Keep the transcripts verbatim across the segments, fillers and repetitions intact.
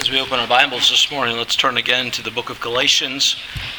As we open our Bibles this morning, let's turn again to the book of Galatians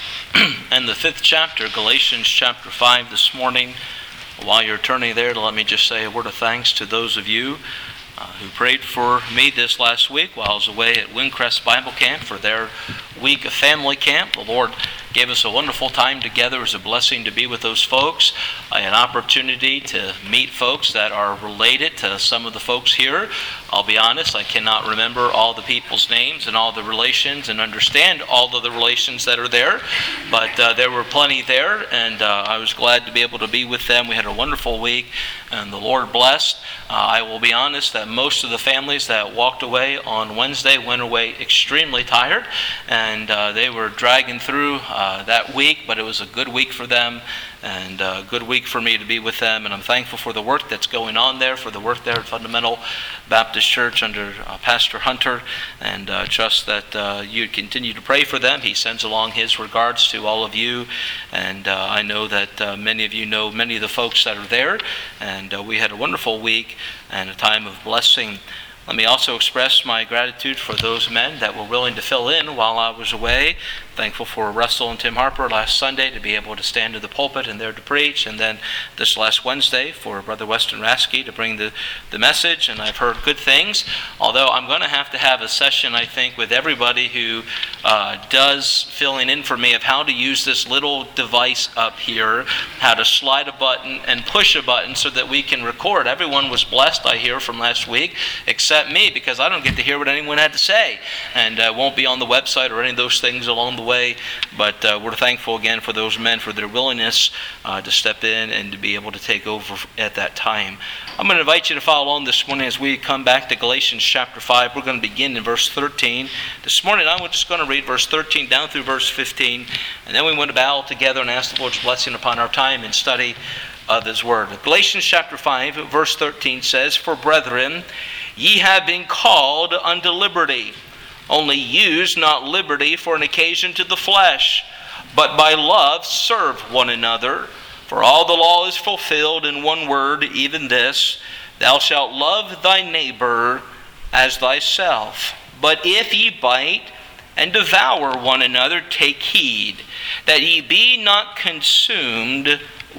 and the fifth chapter, Galatians chapter five this morning. While you're turning there, let me just say a word of thanks to those of you uh, who prayed for me this last week while I was away at Windcrest Bible Camp for their week of family camp. The Lord gave us a wonderful time together. It was a blessing to be with those folks. I had an opportunity to meet folks that are related to some of the folks here. I'll be honest, I cannot remember all the people's names and all the relations and understand all of the relations that are there, but uh, there were plenty there, and uh, I was glad to be able to be with them. We had a wonderful week, and the Lord blessed. Uh, I will be honest that most of the families that walked away on Wednesday went away extremely tired, and uh, they were dragging through uh, that week, but it was a good week for them, and a good week for me to be with them, and I'm thankful for the work that's going on there, for the work there at Fundamental Baptist Church under uh, Pastor Hunter, and uh, trust that uh, you continue to pray for them. He sends along his regards to all of you, and uh, I know that uh, many of you know many of the folks that are there, and uh, we had a wonderful week and a time of blessing. Let me also express my gratitude for those men that were willing to fill in while I was away. Thankful for Russell and Tim Harper last Sunday to be able to stand in the pulpit and there to preach, and then this last Wednesday for Brother Weston Rasky to bring the, the message, and I've heard good things. Although I'm going to have to have a session, I think, with everybody who uh, does filling in for me of how to use this little device up here, how to slide a button and push a button so that we can record. Everyone was blessed, I hear, from last week, except me, because I don't get to hear what anyone had to say, and uh, won't be on the website or any of those things along the way, but uh, we're thankful again for those men for their willingness uh, to step in and to be able to take over at that time. I'm going to invite you to follow along this morning as we come back to Galatians chapter five. We're going to begin in verse thirteen. This morning I'm just going to read verse thirteen down through verse fifteen, and then we want to bow together and ask the Lord's blessing upon our time and study of His Word. Galatians chapter five, verse thirteen says, "For brethren, ye have been called unto liberty. Only use not liberty for an occasion to the flesh, but by love serve one another. For all the law is fulfilled in one word, even this, thou shalt love thy neighbor as thyself. But if ye bite and devour one another, take heed, that ye be not consumed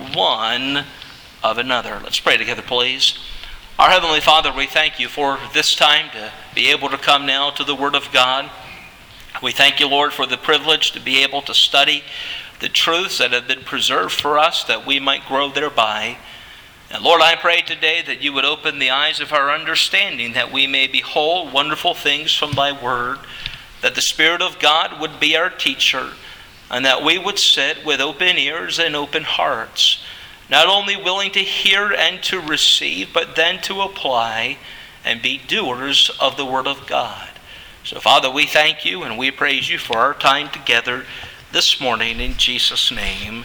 one of another." Let's pray together, please. Our Heavenly Father, we thank you for this time to be able to come now to the Word of God. We thank you, Lord, for the privilege to be able to study the truths that have been preserved for us, that we might grow thereby. And Lord, I pray today that you would open the eyes of our understanding, that we may behold wonderful things from thy Word, that the Spirit of God would be our teacher, and that we would sit with open ears and open hearts, not only willing to hear and to receive, but then to apply and be doers of the Word of God. So, Father, we thank you and we praise you for our time together this morning in Jesus' name.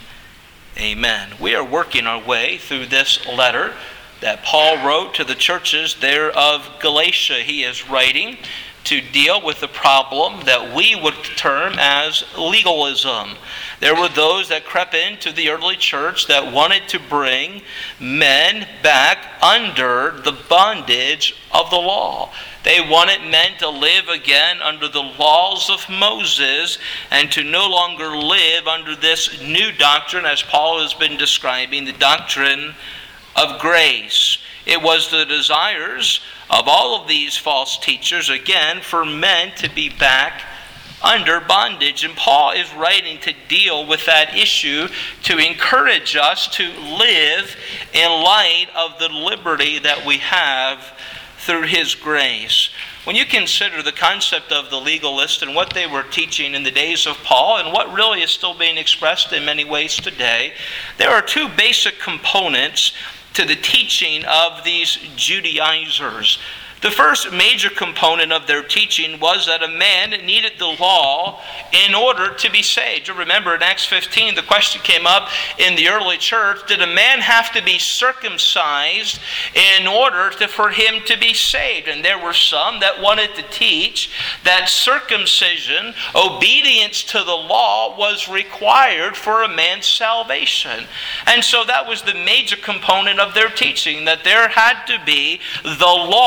Amen. We are working our way through this letter that Paul wrote to the churches there of Galatia. He is writing to deal with the problem that we would term as legalism. There were those that crept into the early church that wanted to bring men back under the bondage of the law. They wanted men to live again under the laws of Moses and to no longer live under this new doctrine, as Paul has been describing, the doctrine of grace. It was the desires of all of these false teachers, again, for men to be back under bondage. And Paul is writing to deal with that issue, to encourage us to live in light of the liberty that we have through his grace. When you consider the concept of the legalist and what they were teaching in the days of Paul and what really is still being expressed in many ways today, there are two basic components to the teaching of these Judaizers. The first major component of their teaching was that a man needed the law in order to be saved. You remember in Acts fifteen, the question came up in the early church, did a man have to be circumcised in order to, for him to be saved? And there were some that wanted to teach that circumcision, obedience to the law, was required for a man's salvation. And so that was the major component of their teaching, that there had to be the law for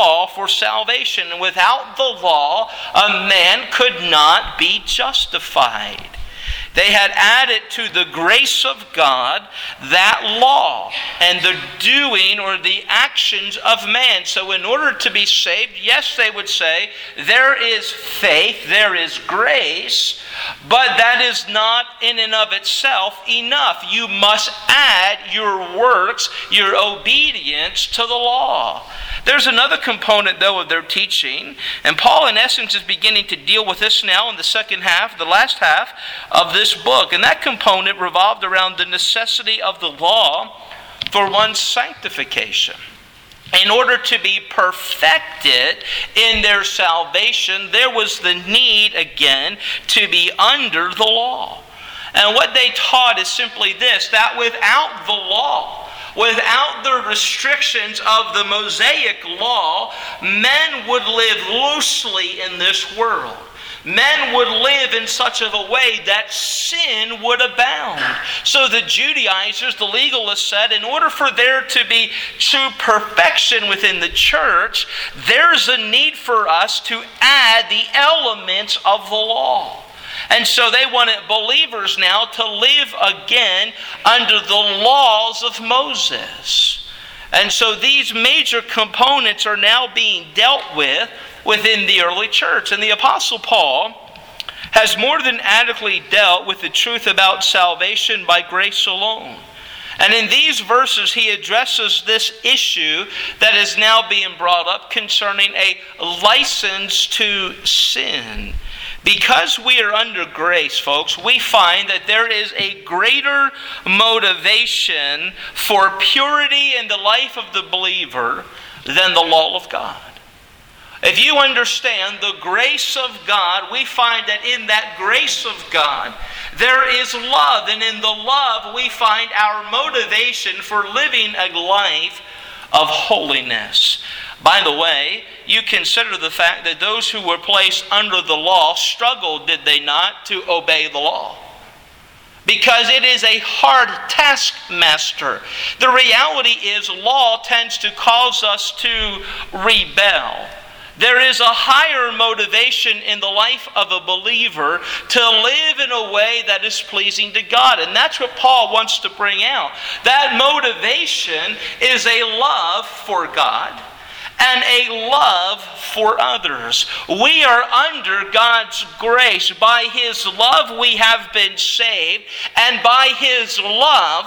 for salvation. And without the law, a man could not be justified. They had added to the grace of God that law and the doing or the actions of man. So in order to be saved, yes, they would say, there is faith, there is grace, but that is not in and of itself enough. You must add your works, your obedience to the law. There's another component, though, of their teaching, and Paul, in essence, is beginning to deal with this now in the second half, the last half of this book. And that component revolved around the necessity of the law for one's sanctification. In order to be perfected in their salvation, there was the need, again, to be under the law. And what they taught is simply this, that without the law, without the restrictions of the Mosaic law, men would live loosely in this world. Men would live in such of a way that sin would abound. So the Judaizers, the legalists said, in order for there to be true perfection within the church, there's a need for us to add the elements of the law. And so they wanted believers now to live again under the laws of Moses. And so these major components are now being dealt with within the early church. And the Apostle Paul has more than adequately dealt with the truth about salvation by grace alone. And in these verses, he addresses this issue that is now being brought up concerning a license to sin. Because we are under grace, folks, we find that there is a greater motivation for purity in the life of the believer than the law of God. If you understand the grace of God, we find that in that grace of God, there is love. And in the love, we find our motivation for living a life of holiness. By the way, you consider the fact that those who were placed under the law struggled, did they not, to obey the law? Because it is a hard taskmaster. The reality is law tends to cause us to rebel. There is a higher motivation in the life of a believer to live in a way that is pleasing to God. And that's what Paul wants to bring out. That motivation is a love for God and a love for others. We are under God's grace. By His love we have been saved, and by His love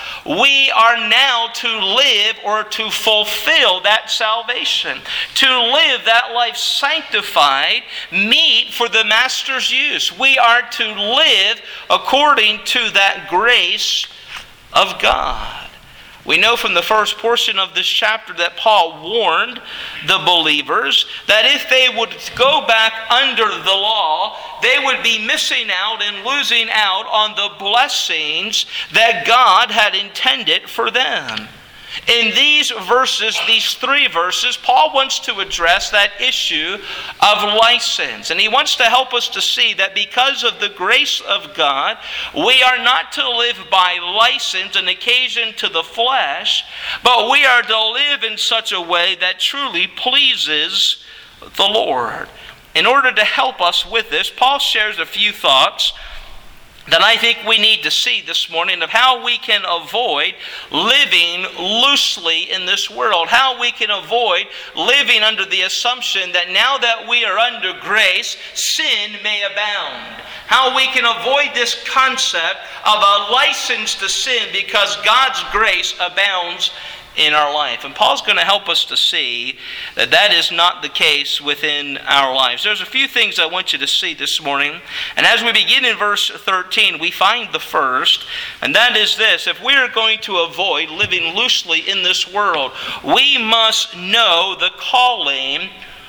we are now to live or to fulfill that salvation, to live that life sanctified, meet for the Master's use. We are to live according to that grace of God. We know from the first portion of this chapter that Paul warned the believers that if they would go back under the law, they would be missing out and losing out on the blessings that God had intended for them. In these verses, these three verses, Paul wants to address that issue of license. And he wants to help us to see that because of the grace of God, we are not to live by license, an occasion to the flesh, but we are to live in such a way that truly pleases the Lord. In order to help us with this, Paul shares a few thoughts that I think we need to see this morning of how we can avoid living loosely in this world, how we can avoid living under the assumption that now that we are under grace, sin may abound. How we can avoid this concept of a license to sin because God's grace abounds in our life. And Paul's going to help us to see that that is not the case within our lives. There's a few things I want you to see this morning. And as we begin in verse thirteen, we find the first, and that is this: if we are going to avoid living loosely in this world, we must know the calling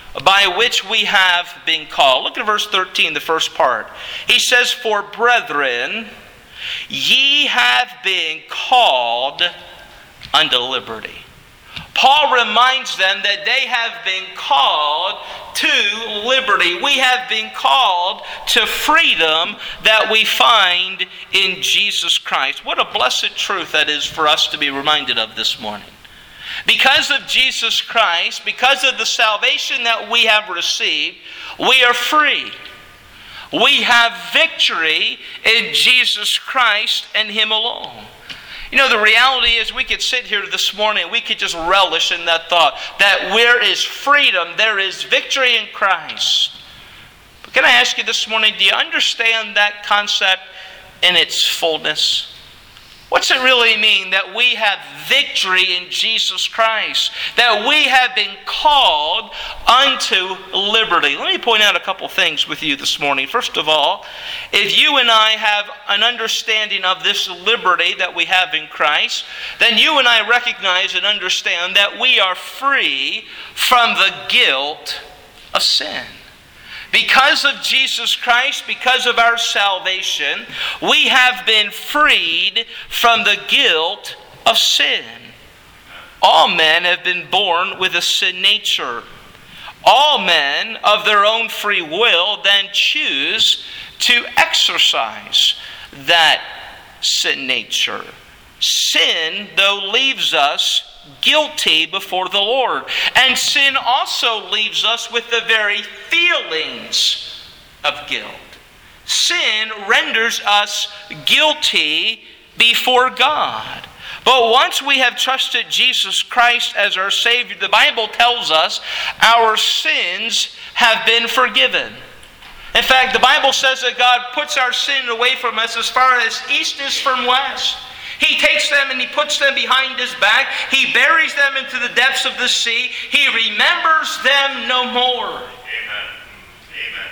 by which we have been called. Look at verse thirteen, the first part. He says, "For brethren, ye have been called unto liberty." Paul reminds them that they have been called to liberty. We have been called to freedom that we find in Jesus Christ. What a blessed truth that is for us to be reminded of this morning. Because of Jesus Christ, because of the salvation that we have received, we are free. We have victory in Jesus Christ and Him alone. You know, the reality is we could sit here this morning, we could just relish in that thought that where is freedom, there is victory in Christ. But can I ask you this morning, do you understand that concept in its fullness? What's it really mean that we have victory in Jesus Christ? That we have been called unto liberty? Let me point out a couple things with you this morning. First of all, if you and I have an understanding of this liberty that we have in Christ, then you and I recognize and understand that we are free from the guilt of sin. Because of Jesus Christ, because of our salvation, we have been freed from the guilt of sin. All men have been born with a sin nature. All men, of their own free will, then choose to exercise that sin nature. Sin, though, leaves us guilty before the Lord. And sin also leaves us with the very feelings of guilt. Sin renders us guilty before God. But once we have trusted Jesus Christ as our Savior, the Bible tells us our sins have been forgiven. In fact, the Bible says that God puts our sin away from us as far as east is from west. He takes them and He puts them behind His back. He buries them into the depths of the sea. He remembers them no more. Amen. Amen.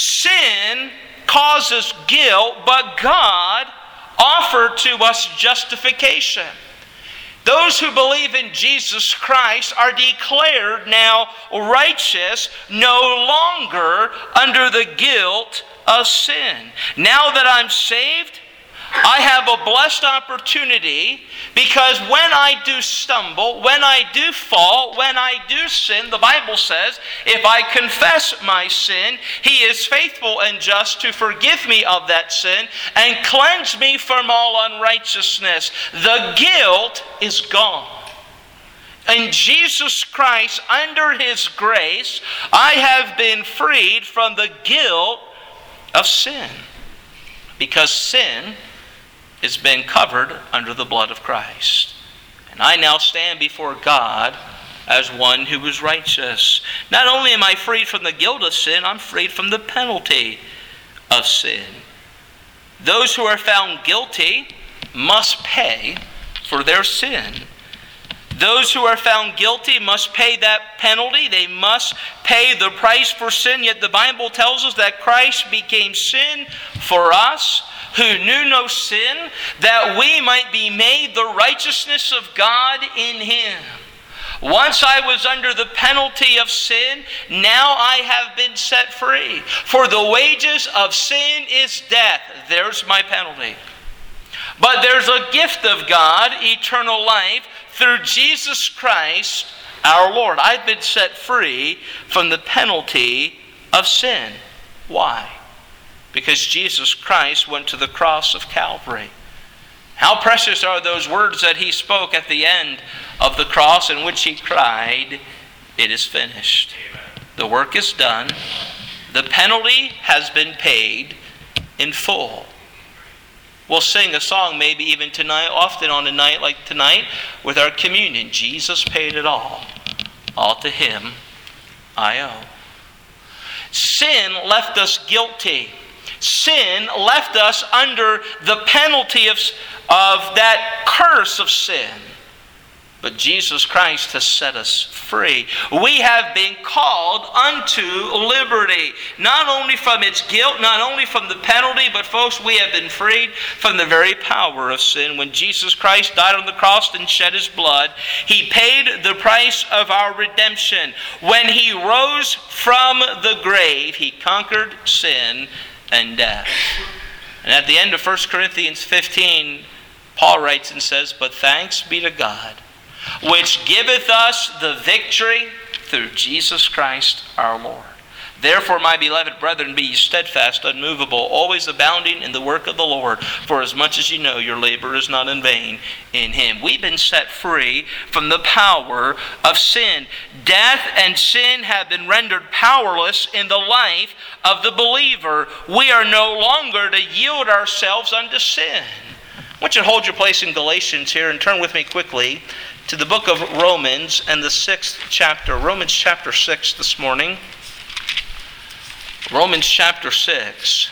Sin causes guilt, but God offered to us justification. Those who believe in Jesus Christ are declared now righteous, no longer under the guilt of sin. Now that I'm saved, I have a blessed opportunity, because when I do stumble, when I do fall, when I do sin, the Bible says, if I confess my sin, He is faithful and just to forgive me of that sin and cleanse me from all unrighteousness. The guilt is gone. In Jesus Christ, under His grace, I have been freed from the guilt of sin, because sin has been covered under the blood of Christ. And I now stand before God as one who is righteous. Not only am I freed from the guilt of sin, I'm freed from the penalty of sin. Those who are found guilty must pay for their sin. Those who are found guilty must pay that penalty. They must pay the price for sin. Yet the Bible tells us that Christ became sin for us, who knew no sin, that we might be made the righteousness of God in Him. Once I was under the penalty of sin, now I have been set free. For the wages of sin is death. There's my penalty. But there's a gift of God, eternal life, through Jesus Christ our Lord. I've been set free from the penalty of sin. Why? Because Jesus Christ went to the cross of Calvary. How precious are those words that He spoke at the end of the cross, in which He cried, "It is finished." The work is done. The penalty has been paid in full. We'll sing a song maybe even tonight, often on a night like tonight, with our communion. Jesus paid it all. All to Him I owe. Sin left us guilty. Sin left us under the penalty of, of that curse of sin. But Jesus Christ has set us free. We have been called unto liberty. Not only from its guilt, not only from the penalty, but folks, we have been freed from the very power of sin. When Jesus Christ died on the cross and shed His blood, He paid the price of our redemption. When He rose from the grave, He conquered sin and death. And at the end of First Corinthians fifteen, Paul writes and says, "But thanks be to God, which giveth us the victory through Jesus Christ our Lord." Therefore, my beloved brethren, be ye steadfast, unmovable, always abounding in the work of the Lord, for as much as ye know your labor is not in vain in him. We've been set free from the power of sin. Death and sin have been rendered powerless in the life of the believer. We are no longer to yield ourselves unto sin. I want you to hold your place in Galatians here and turn with me quickly to the book of Romans and the sixth chapter. Romans chapter six this morning. Romans chapter six.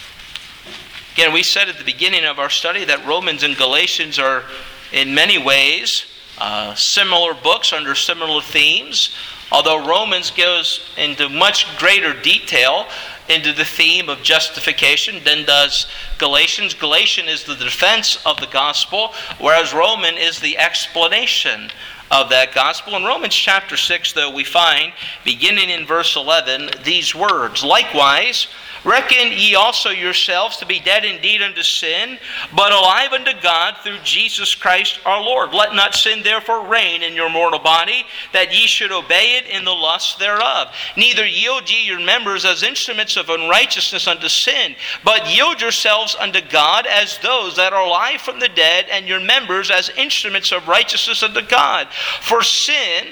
Again, we said at the beginning of our study that Romans and Galatians are in many ways uh, similar books under similar themes, although Romans goes into much greater detail into the theme of justification than does Galatians. Galatians is the defense of the gospel, whereas Roman is the explanation of that gospel. In Romans chapter six, though, we find, beginning in verse eleven, these words, "Likewise, reckon ye also yourselves to be dead indeed unto sin, but alive unto God through Jesus Christ our Lord. Let not sin therefore reign in your mortal body, that ye should obey it in the lusts thereof. Neither yield ye your members as instruments of unrighteousness unto sin, but yield yourselves unto God as those that are alive from the dead, and your members as instruments of righteousness unto God. For sin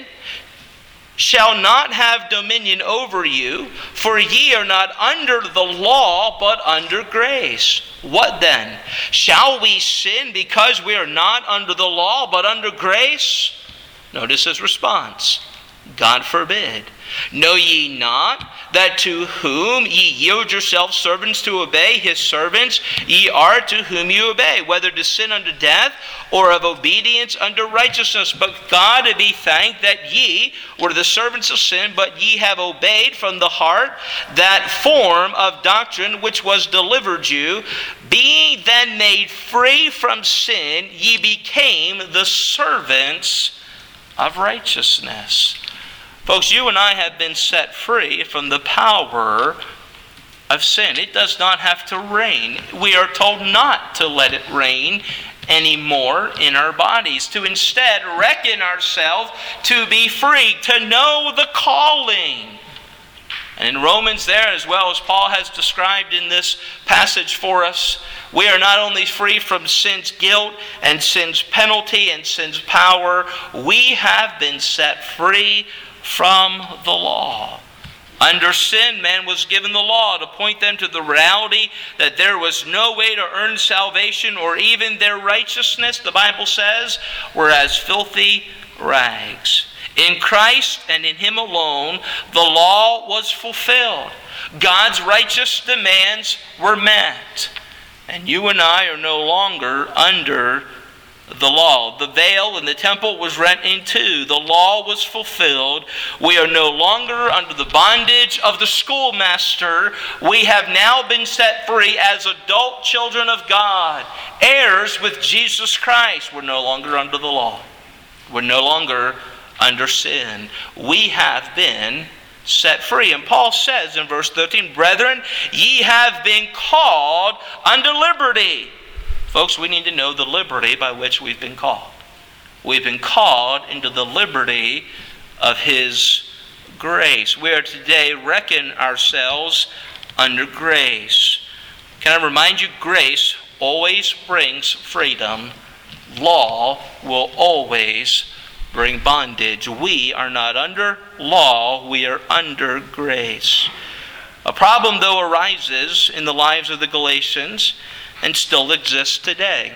shall not have dominion over you, for ye are not under the law, but under grace. What then? Shall we sin because we are not under the law, but under grace?" Notice his response. "God forbid. Know ye not that to whom ye yield yourselves servants to obey, his servants ye are to whom you obey, whether to sin unto death, or of obedience unto righteousness? But God be thanked that ye were the servants of sin, but ye have obeyed from the heart that form of doctrine which was delivered you. Being then made free from sin, ye became the servants of righteousness." Folks, you and I have been set free from the power of sin. It does not have to reign. We are told not to let it reign anymore in our bodies, to instead reckon ourselves to be free, to know the calling. And in Romans there, as well as Paul has described in this passage for us, we are not only free from sin's guilt and sin's penalty and sin's power, we have been set free from the law. Under sin, man was given the law to point them to the reality that there was no way to earn salvation, or even their righteousness, the Bible says, were as filthy rags. In Christ and in Him alone, the law was fulfilled. God's righteous demands were met. And you and I are no longer under the law. The veil in the temple was rent in two. The law was fulfilled. We are no longer under the bondage of the schoolmaster. We have now been set free as adult children of God, heirs with Jesus Christ. We're no longer under the law. We're no longer under sin. We have been set free. And Paul says in verse thirteen, "Brethren, ye have been called unto liberty." Folks, we need to know the liberty by which we've been called. We've been called into the liberty of His grace. We are today reckon ourselves under grace. Can I remind you, grace always brings freedom. Law will always bring bondage. We are not under law, we are under grace. A problem, though, arises in the lives of the Galatians and still exists today.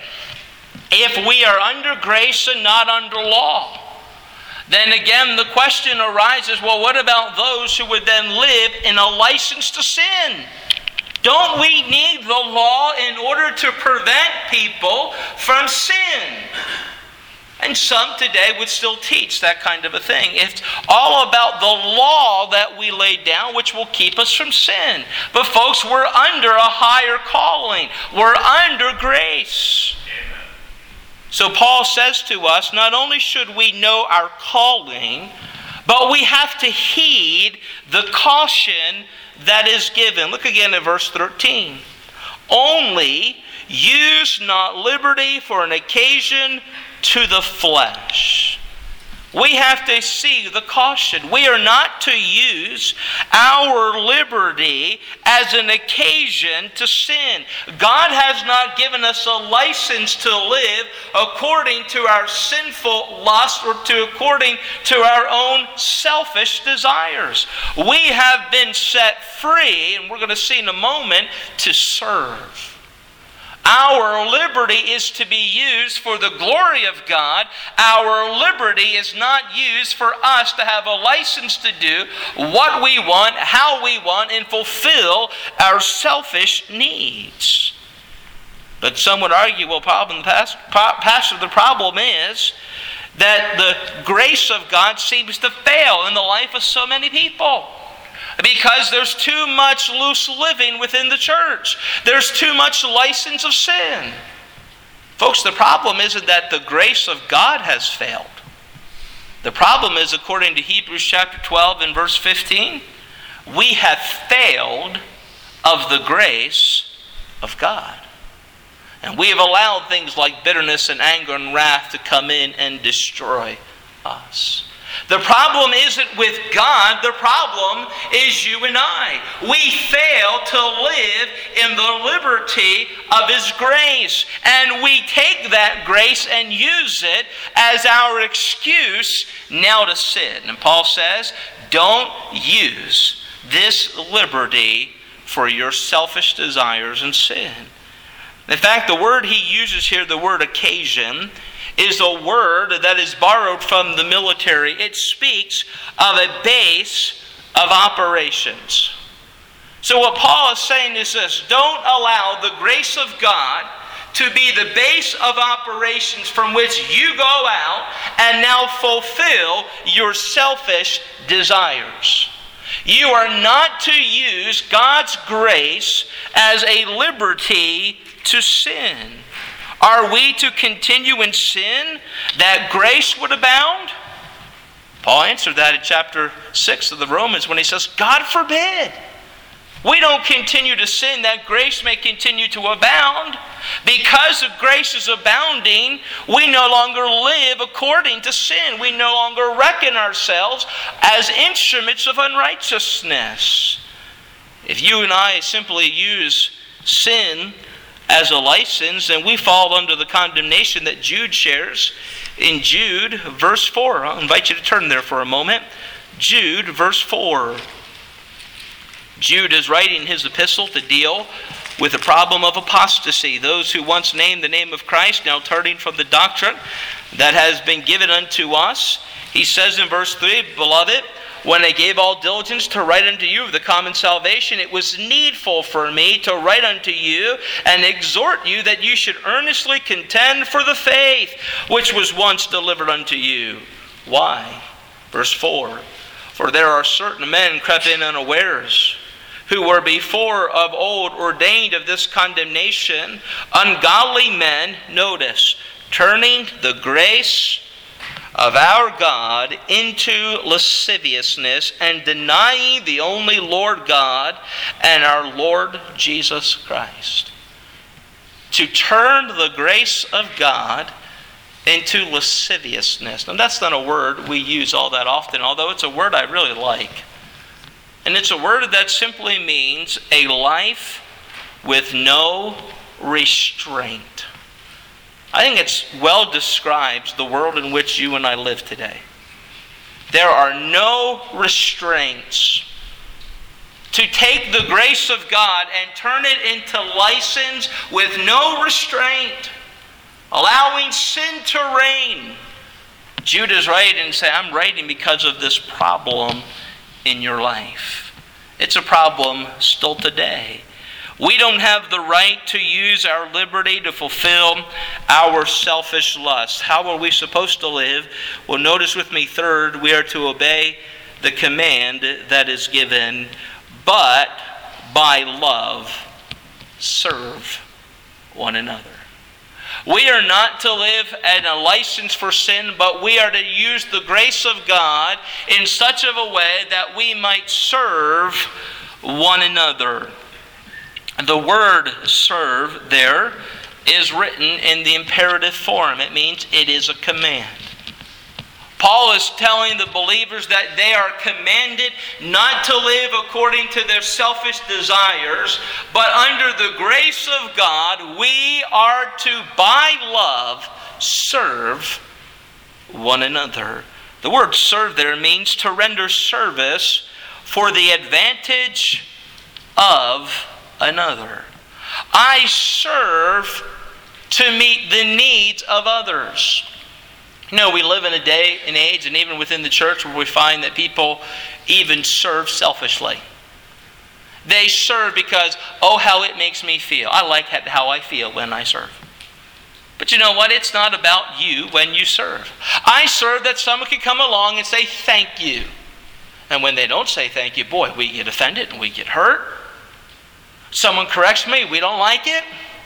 If we are under grace and not under law, then again the question arises, well, what about those who would then live in a license to sin? Don't we need the law in order to prevent people from sin? And some today would still teach that kind of a thing. It's all about the law that we laid down, which will keep us from sin. But folks, we're under a higher calling. We're under grace. Amen. So Paul says to us, not only should we know our calling, but we have to heed the caution that is given. Look again at verse thirteen. "Only use not liberty for an occasion to the flesh." We have to see the caution. We are not to use our liberty as an occasion to sin. God has not given us a license to live according to our sinful lust or to according to our own selfish desires. We have been set free, and we're going to see in a moment, to serve. Our liberty is to be used for the glory of God. Our liberty is not used for us to have a license to do what we want, how we want, and fulfill our selfish needs. But some would argue, well, problem, Pastor, the problem is that the grace of God seems to fail in the life of so many people. Because there's too much loose living within the church. There's too much license of sin. Folks, the problem isn't that the grace of God has failed. The problem is, according to Hebrews chapter twelve and verse fifteen, we have failed of the grace of God. And we have allowed things like bitterness and anger and wrath to come in and destroy us. The problem isn't with God, the problem is you and I. We fail to live in the liberty of His grace. And we take that grace and use it as our excuse now to sin. And Paul says, don't use this liberty for your selfish desires and sin. In fact, the word he uses here, the word occasion, is a word that is borrowed from the military. It speaks of a base of operations. So what Paul is saying is this: don't allow the grace of God to be the base of operations from which you go out and now fulfill your selfish desires. You are not to use God's grace as a liberty to sin. Are we to continue in sin that grace would abound? Paul answered that in chapter six of the Romans when he says, God forbid. We don't continue to sin that grace may continue to abound. Because the grace is abounding, we no longer live according to sin. We no longer reckon ourselves as instruments of unrighteousness. If you and I simply use sin as a license, then we fall under the condemnation that Jude shares in Jude, verse four. I'll invite you to turn there for a moment. Jude, verse four. Jude is writing his epistle to deal with the problem of apostasy. Those who once named the name of Christ, now turning from the doctrine that has been given unto us. He says in verse three, Beloved, when I gave all diligence to write unto you of the common salvation, it was needful for me to write unto you and exhort you that you should earnestly contend for the faith which was once delivered unto you. Why? Verse four, For there are certain men crept in unawares, who were before of old ordained of this condemnation, ungodly men, notice, turning the grace of our God into lasciviousness and denying the only Lord God and our Lord Jesus Christ. To turn the grace of God into lasciviousness. Now that's not a word we use all that often, although it's a word I really like. And it's a word that simply means a life with no restraint. I think it well describes the world in which you and I live today. There are no restraints. To take the grace of God and turn it into license with no restraint, allowing sin to reign. Jude is writing and say, I'm writing because of this problem in your life. It's a problem still today. We don't have the right to use our liberty to fulfill our selfish lusts. How are we supposed to live? Well, notice with me, third, we are to obey the command that is given, but by love serve one another. We are not to live in a license for sin, but we are to use the grace of God in such of a way that we might serve one another. The word serve there is written in the imperative form. It means it is a command. Paul is telling the believers that they are commanded not to live according to their selfish desires, but under the grace of God, we are to, by love, serve one another. The word serve there means to render service for the advantage of another. I serve to meet the needs of others. You know, we live in a day and age, and even within the church, where we find that people even serve selfishly. They serve because, oh, how it makes me feel. I like how I feel when I serve. But you know what? It's not about you when you serve. I serve that someone can come along and say thank you. And when they don't say thank you, boy, we get offended and we get hurt. Someone corrects me, we don't like it.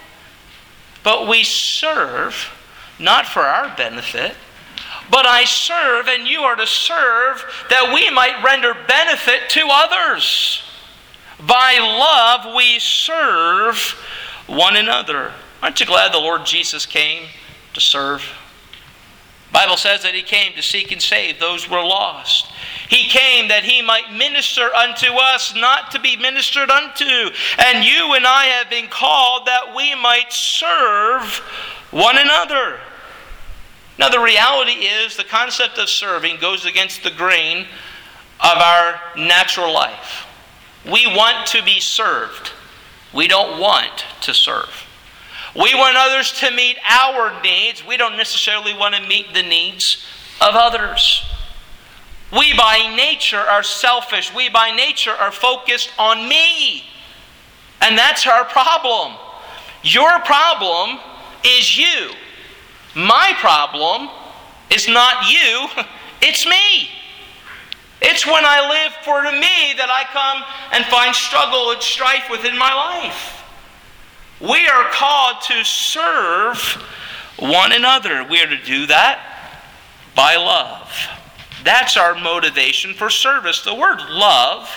But we serve not for our benefit, but I serve, and you are to serve that we might render benefit to others. By love we serve one another. Aren't you glad the Lord Jesus came to serve? The Bible says that He came to seek and save those who were lost. He came that He might minister unto us, not to be ministered unto. And you and I have been called that we might serve one another. Now the reality is the concept of serving goes against the grain of our natural life. We want to be served. We don't want to serve. We want others to meet our needs. We don't necessarily want to meet the needs of others. We by nature are selfish. We by nature are focused on me. And that's our problem. Your problem is you. My problem is not you, it's me. It's when I live for me that I come and find struggle and strife within my life. We are called to serve one another. We are to do that by love. That's our motivation for service. The word love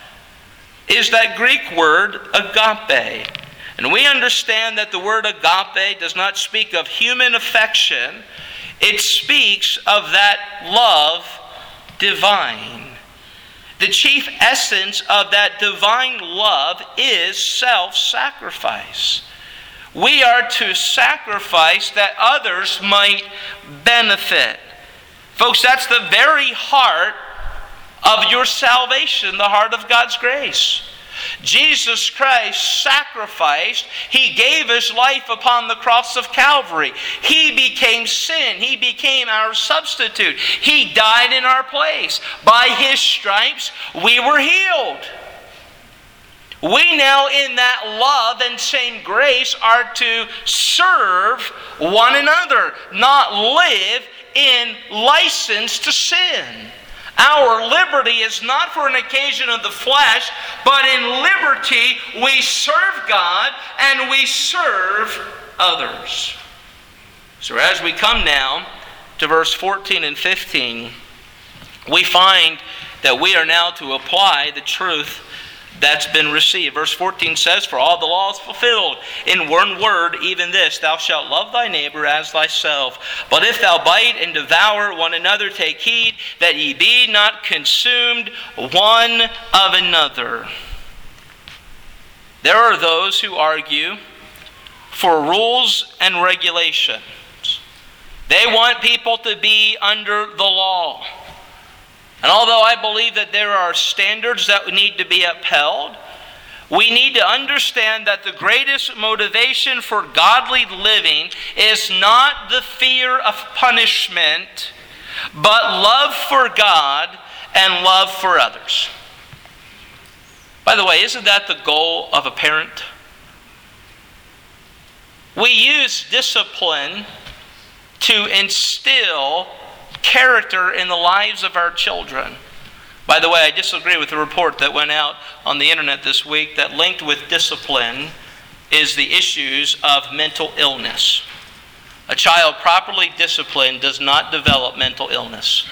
is that Greek word agape. And we understand that the word agape does not speak of human affection. It speaks of that love divine. The chief essence of that divine love is self-sacrifice. We are to sacrifice that others might benefit. Folks, that's the very heart of your salvation, the heart of God's grace. Jesus Christ sacrificed. He gave His life upon the cross of Calvary. He became sin. He became our substitute. He died in our place. By His stripes, we were healed. We now, in that love and same grace, are to serve one another, not live in license to sin. Our liberty is not for an occasion of the flesh, but in liberty we serve God and we serve others. So as we come now to verse fourteen and fifteen, we find that we are now to apply the truth that's been received. Verse fourteen says, "For all the law is fulfilled in one word, even this, thou shalt love thy neighbor as thyself. But if thou bite and devour one another, take heed that ye be not consumed one of another." There are those who argue for rules and regulations. They want people to be under the law. And although I believe that there are standards that need to be upheld, we need to understand that the greatest motivation for godly living is not the fear of punishment, but love for God and love for others. By the way, isn't that the goal of a parent? We use discipline to instill character in the lives of our children. By the way, I disagree with the report that went out on the internet this week that linked with discipline is the issues of mental illness. A child properly disciplined does not develop mental illness.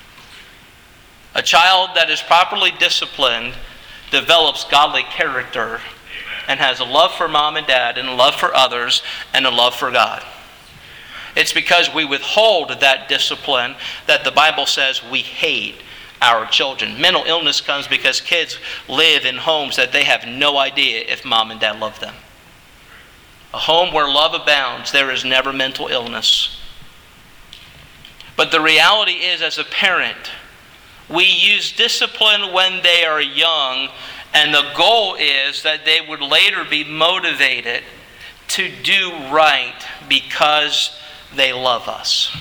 A child that is properly disciplined develops godly character and has a love for mom and dad and a love for others and a love for God. It's because we withhold that discipline that the Bible says we hate our children. Mental illness comes because kids live in homes that they have no idea if mom and dad love them. A home where love abounds, there is never mental illness. But the reality is, as a parent, we use discipline when they are young, and the goal is that they would later be motivated to do right because they love us.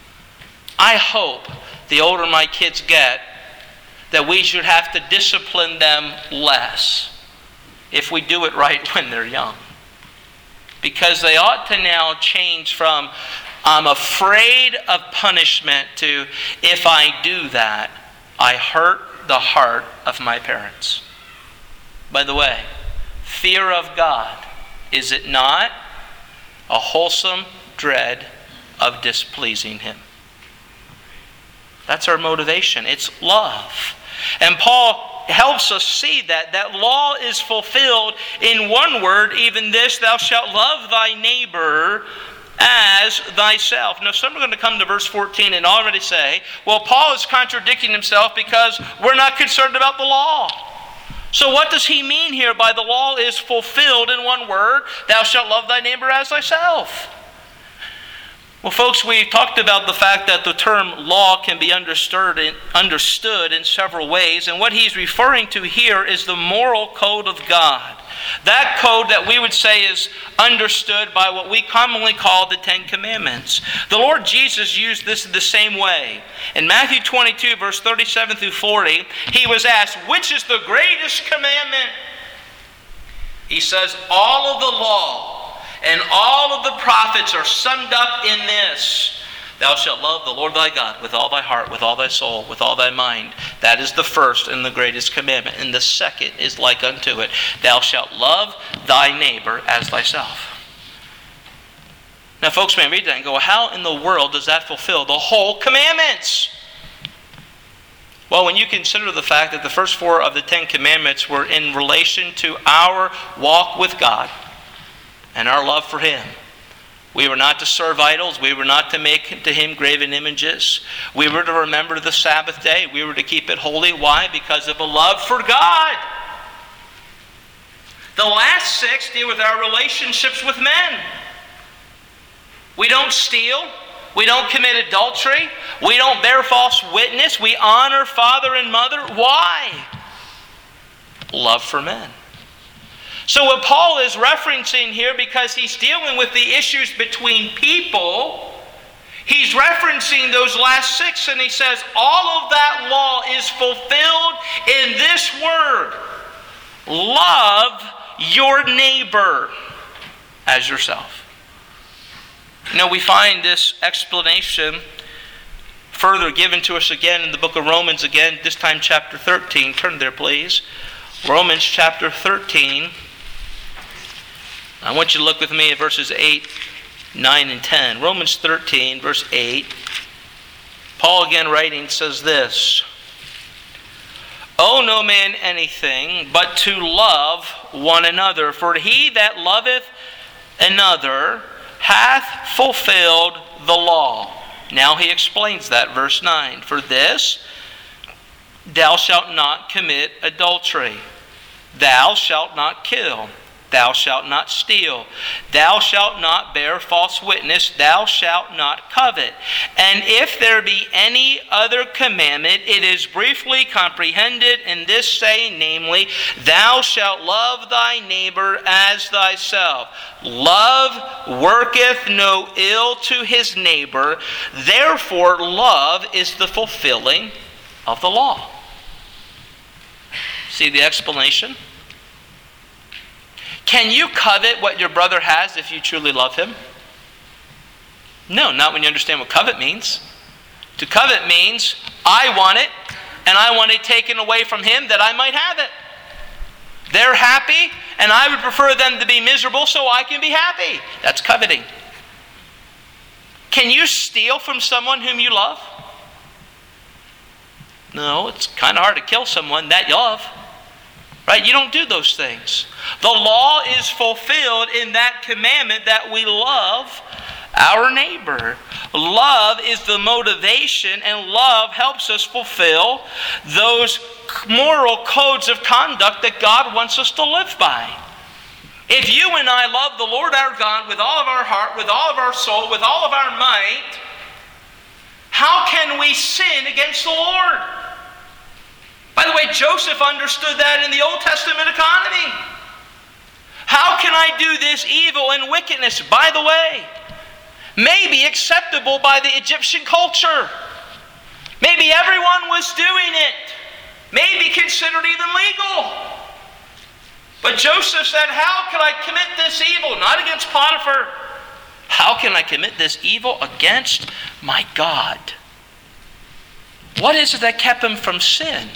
I hope the older my kids get, that we should have to discipline them less if we do it right when they're young. Because they ought to now change from, I'm afraid of punishment, to, if I do that, I hurt the heart of my parents. By the way, fear of God, is it not a wholesome dread of displeasing Him? That's our motivation. It's love. And Paul helps us see that. That law is fulfilled in one word, even this, thou shalt love thy neighbor as thyself. Now some are going to come to verse fourteen and already say, well, Paul is contradicting himself because we're not concerned about the law. So what does he mean here by the law is fulfilled in one word, thou shalt love thy neighbor as thyself? Well, folks, we talked about the fact that the term law can be understood in, understood in several ways, and what he's referring to here is the moral code of God. That code that we would say is understood by what we commonly call the Ten Commandments. The Lord Jesus used this the same way. In Matthew twenty-two, verse thirty-seven through forty, he was asked, which is the greatest commandment? He says, all of the law and all of the prophets are summed up in this. Thou shalt love the Lord thy God with all thy heart, with all thy soul, with all thy mind. That is the first and the greatest commandment. And the second is like unto it. Thou shalt love thy neighbor as thyself. Now folks may read that and go, how in the world does that fulfill the whole commandments? Well, when you consider the fact that the first four of the Ten Commandments were in relation to our walk with God and our love for Him. We were not to serve idols. We were not to make to Him graven images. We were to remember the Sabbath day. We were to keep it holy. Why? Because of a love for God. The last six deal with our relationships with men. We don't steal. We don't commit adultery. We don't bear false witness. We honor father and mother. Why? Love for men. So what Paul is referencing here, because he's dealing with the issues between people, he's referencing those last six, and he says all of that law is fulfilled in this word: love your neighbor as yourself. You know, we find this explanation further given to us again in the book of Romans, again, this time chapter thirteen. Turn there, please. Romans chapter thirteen. I want you to look with me at verses eight, nine, and ten. Romans thirteen, verse eight. Paul again writing says this: owe no man anything but to love one another, for he that loveth another hath fulfilled the law. Now he explains that, verse nine. For this, thou shalt not commit adultery. Thou shalt not kill. Thou shalt not steal. Thou shalt not bear false witness. Thou shalt not covet. And if there be any other commandment, it is briefly comprehended in this saying, namely, thou shalt love thy neighbor as thyself. Love worketh no ill to his neighbor. Therefore, love is the fulfilling of the law. See the explanation? Can you covet what your brother has if you truly love him? No, not when you understand what covet means. To covet means, I want it, and I want it taken away from him that I might have it. They're happy, and I would prefer them to be miserable so I can be happy. That's coveting. Can you steal from someone whom you love? No, it's kind of hard to kill someone that you love. Right? You don't do those things. The law is fulfilled in that commandment that we love our neighbor. Love is the motivation, and love helps us fulfill those moral codes of conduct that God wants us to live by. If you and I love the Lord our God with all of our heart, with all of our soul, with all of our might, how can we sin against the Lord? By the way, Joseph understood that in the Old Testament economy. How can I do this evil and wickedness, by the way, may be acceptable by the Egyptian culture? Maybe everyone was doing it. Maybe considered even legal. But Joseph said, how can I commit this evil? Not against Potiphar. How can I commit this evil against my God? What is it that kept him from sin?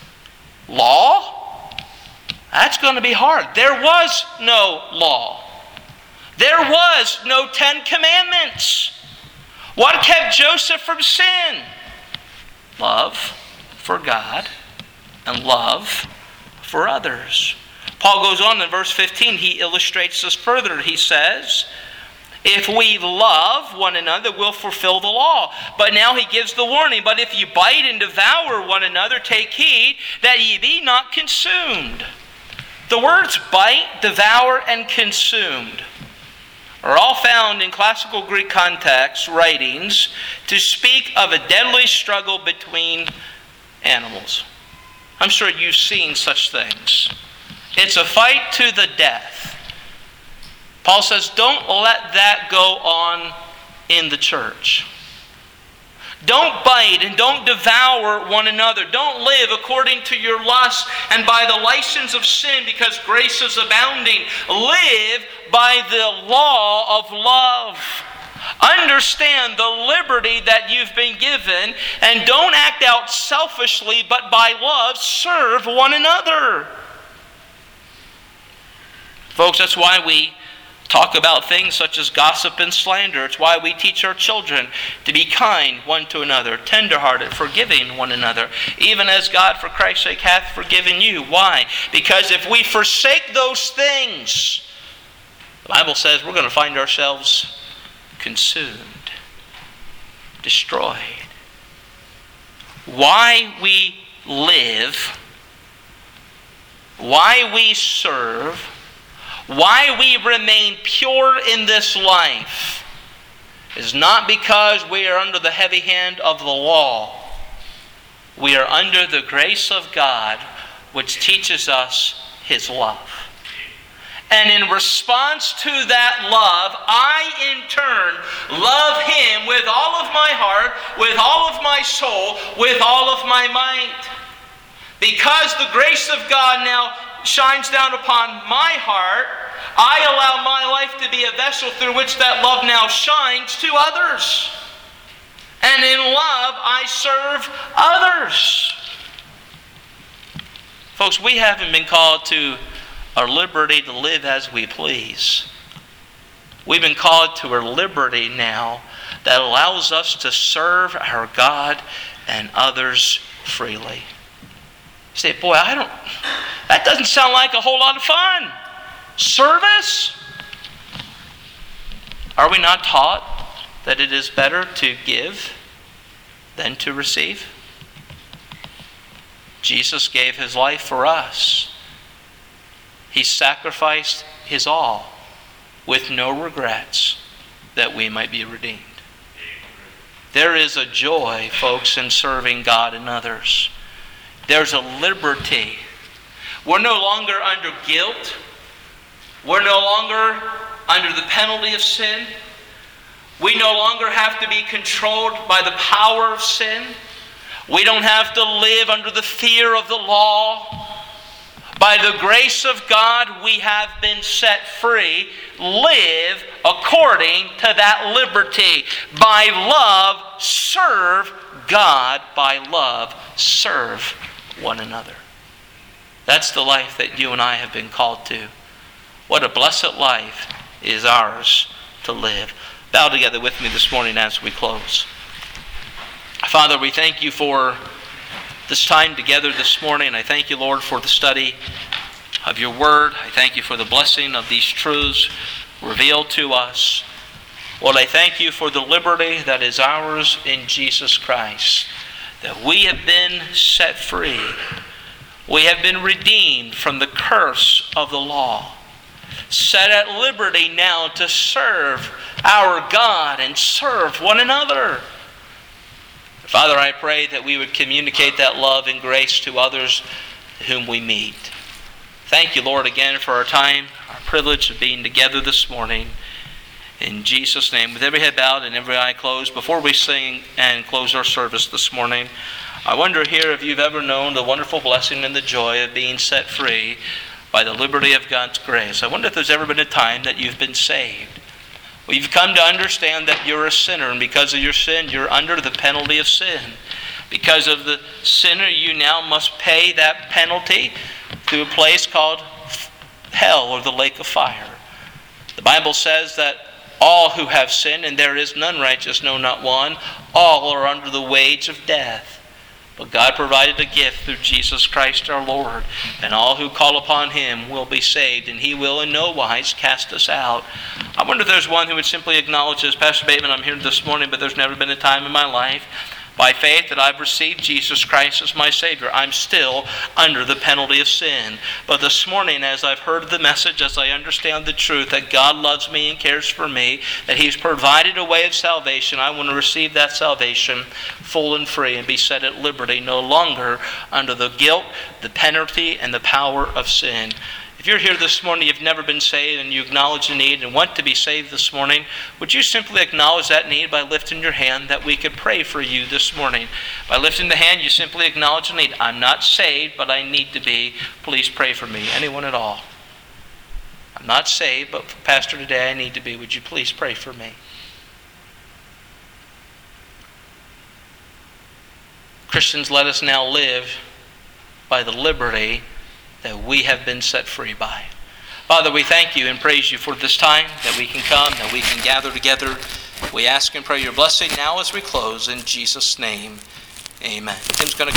Law? That's going to be hard. There was no law. There was no Ten Commandments. What kept Joseph from sin? Love for God and love for others. Paul goes on in verse fifteen. He illustrates this further. He says, if we love one another, we'll fulfill the law. But now he gives the warning. But if you bite and devour one another, take heed that ye be not consumed. The words bite, devour, and consumed are all found in classical Greek context writings to speak of a deadly struggle between animals. I'm sure you've seen such things. It's a fight to the death. Paul says, don't let that go on in the church. Don't bite and don't devour one another. Don't live according to your lust and by the license of sin, because grace is abounding. Live by the law of love. Understand the liberty that you've been given, and don't act out selfishly, but by love serve one another. Folks, that's why we talk about things such as gossip and slander. It's why we teach our children to be kind one to another, tenderhearted, forgiving one another, even as God for Christ's sake hath forgiven you. Why? Because if we forsake those things, the Bible says we're going to find ourselves consumed, destroyed. Why we live, why we serve, why we remain pure in this life is not because we are under the heavy hand of the law. We are under the grace of God, which teaches us His love. And in response to that love, I in turn love Him with all of my heart, with all of my soul, with all of my might. Because the grace of God now shines down upon my heart, I allow my life to be a vessel through which that love now shines to others. And in love, I serve others. Folks, we haven't been called to our liberty to live as we please. We've been called to our liberty now that allows us to serve our God and others freely. You say, boy, I don't, that doesn't sound like a whole lot of fun. Service? Are we not taught that it is better to give than to receive? Jesus gave His life for us. He sacrificed His all with no regrets that we might be redeemed. There is a joy, folks, in serving God and others. There's a liberty. We're no longer under guilt. We're no longer under the penalty of sin. We no longer have to be controlled by the power of sin. We don't have to live under the fear of the law. By the grace of God, we have been set free. Live according to that liberty. By love, serve God. By love, serve one another. That's the life that you and I have been called to. What a blessed life is ours to live. Bow together with me this morning as we close. Father, we thank you for this time together this morning. I thank you, Lord, for the study of your word. I thank you for the blessing of these truths revealed to us. Lord, I thank you for the liberty that is ours in Jesus Christ, that we have been set free. We have been redeemed from the curse of the law, set at liberty now to serve our God and serve one another. Father, I pray that we would communicate that love and grace to others whom we meet. Thank you, Lord, again for our time, our privilege of being together this morning. In Jesus' name, with every head bowed and every eye closed, before we sing and close our service this morning, I wonder here if you've ever known the wonderful blessing and the joy of being set free by the liberty of God's grace. I wonder if there's ever been a time that you've been saved. Well, you've come to understand that you're a sinner, and because of your sin, you're under the penalty of sin. Because of the sinner, you now must pay that penalty to a place called hell, or the lake of fire. The Bible says that all who have sinned, and there is none righteous, no, not one, all are under the wage of death. But God provided a gift through Jesus Christ our Lord, and all who call upon Him will be saved, and He will in no wise cast us out. I wonder if there's one who would simply acknowledge this. Pastor Bateman, I'm here this morning, but there's never been a time in my life by faith that I've received Jesus Christ as my Savior. I'm still under the penalty of sin. But this morning, as I've heard the message, as I understand the truth that God loves me and cares for me, that He's provided a way of salvation, I want to receive that salvation full and free and be set at liberty, no longer under the guilt, the penalty, and the power of sin. If you're here this morning, you've never been saved, and you acknowledge the need and want to be saved this morning, would you simply acknowledge that need by lifting your hand, that we could pray for you this morning? By lifting the hand, you simply acknowledge the need. I'm not saved, but I need to be. Please pray for me. Anyone at all? I'm not saved, but Pastor, today I need to be. Would you please pray for me? Christians, let us now live by the liberty that we have been set free by. Father, we thank you and praise you for this time that we can come, that we can gather together. We ask and pray your blessing now as we close. In Jesus' name, amen. Tim's going to